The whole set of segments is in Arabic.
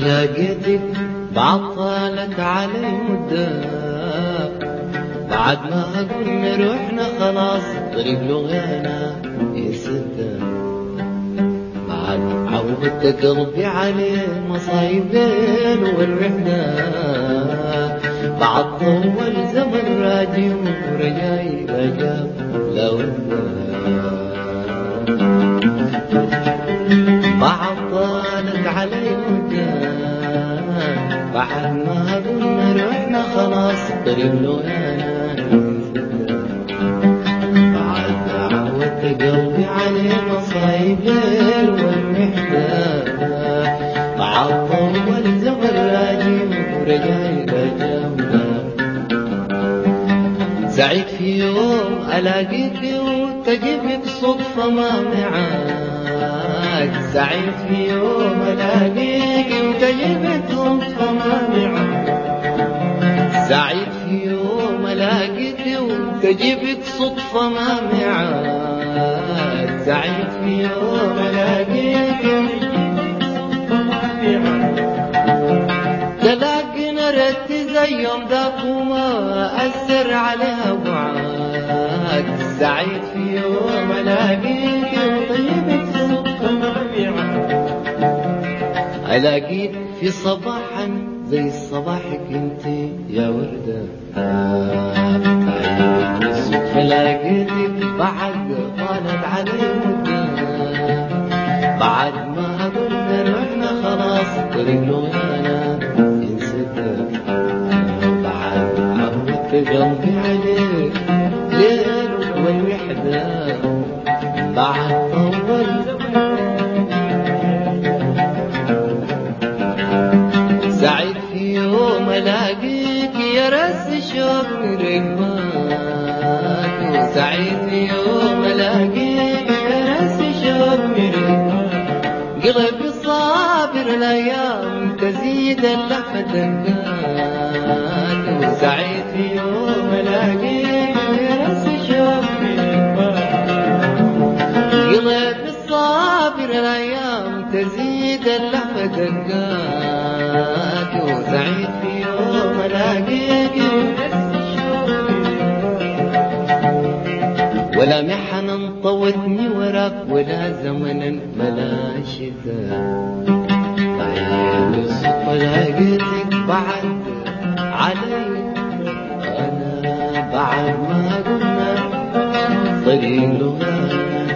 لقيتك بعطلت علي مدة بعد ما قلنا روحنا خلاص طريق لغانا يسد بعد عودت قلبي عليه مصايبين والرحلة بعد طول زمن راجي ورجاي رجاب لو بعد طالت علي مدة بعد ما قلنا روحنا خلاص طريق لغانا بعد عودت قلبي عليه مصايبين والرحلة بعد طول زمن راجي ورجاي رجاب سعيد في يوم ألاقيك وتجيبك صدفة ما معاك سعيد في يوم ألاقيك وتجيبك صدفة ما معاك سعيد في يوم ألاقيك وتجيبك صدفة ما معاك سعيد في يوم ألاقيك تلاقينا رتزة يوم ذاك وما أثر عليها وعاك سعيد في يوم ألاقيك وطيبك صدقة معاك ألاقيك في صباحا زي صباحك انت يا وردة طيبك الصدفة لقيتك بعد طالت علي مدة بعد ما قلنا روحنا خلاص طريق لغانا بعد عودت قلبي عليك ليل والوحدة بعد طول سعيد في يوم ألاقيك يا راس شوق رقباك وسعيد في يوم ألاقيك يا راس شوق رقباك قلبي صابر الأيام تزيد اللحفة دقات وسعيد في يوم ألاقيك يا راس شوق قلبي الصابر الأيام تزيد اللحفة دقات وسعيد في يوم ألاقيك ولا محنة طوتني وراك ولا زمنا ملا شتاء طيب الصدفة لقيتك بعد علي أنا بعد ما قلنا طريق لغانا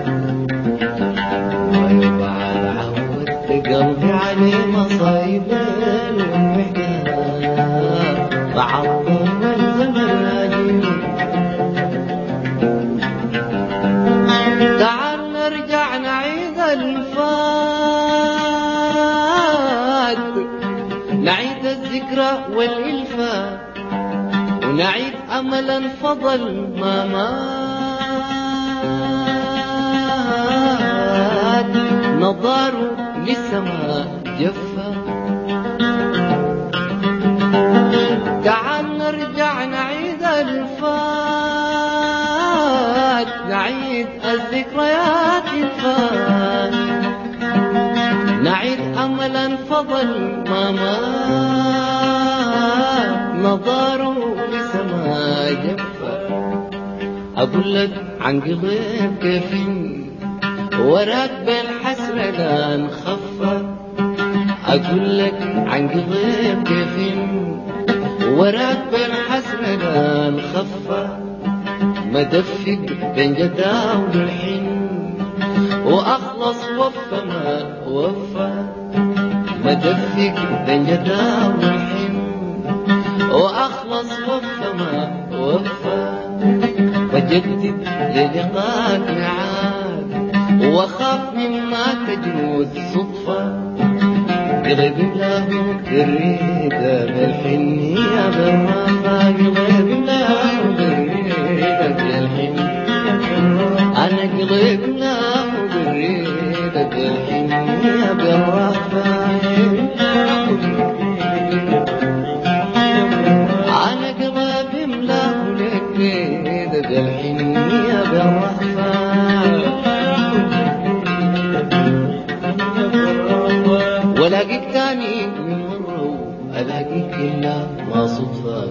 وبعد عودت قلبي عليه مصايبين والمحكمة بعد طول زمن راجي تعال نرجع نعيد الفات نعيد الذكرى والإلفات ونعيد أملا فضل ما مات نظار للسماء جفا تعال نرجع نعيد الفات نعيد الذكريات الفات نعيد أملا فضل ما مات نظاره لسما جفا أقول لك عن قلب كيف وراك بالحسرة لا نخفى أقول لك عن قلب كيف وراك بالحسرة لا نخفى مدفق بين جدا والحين وأخلص وفى ما وفى مدفق بين جدا والحين وأخلص وفى ما وفى وجدد للقاك معاد وخاف مما تجود صدفة قلبي له الريدة بالحنية بالرافة قلبي له الريدة بالحنية أنا قلبي له الريدة بالحنية بالرافة أنا قلبي ملاه الريدة بالحنية بالرافة ولاقيك تاني ولا ما صدفة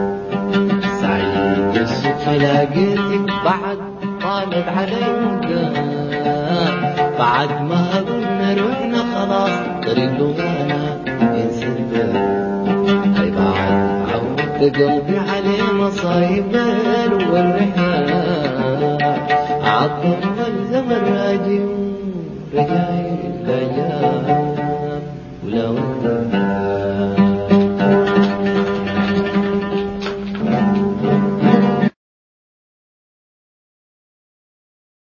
سعيد الصدفة لقيتك بعد طالت علي مدة بعد ما قلنا رحنا خلاص طريق وانا انسدت هاي بعد عودت قلبي عليه مصايبين والرحال عطر والزمن راجي ورجاي الايام ولا ود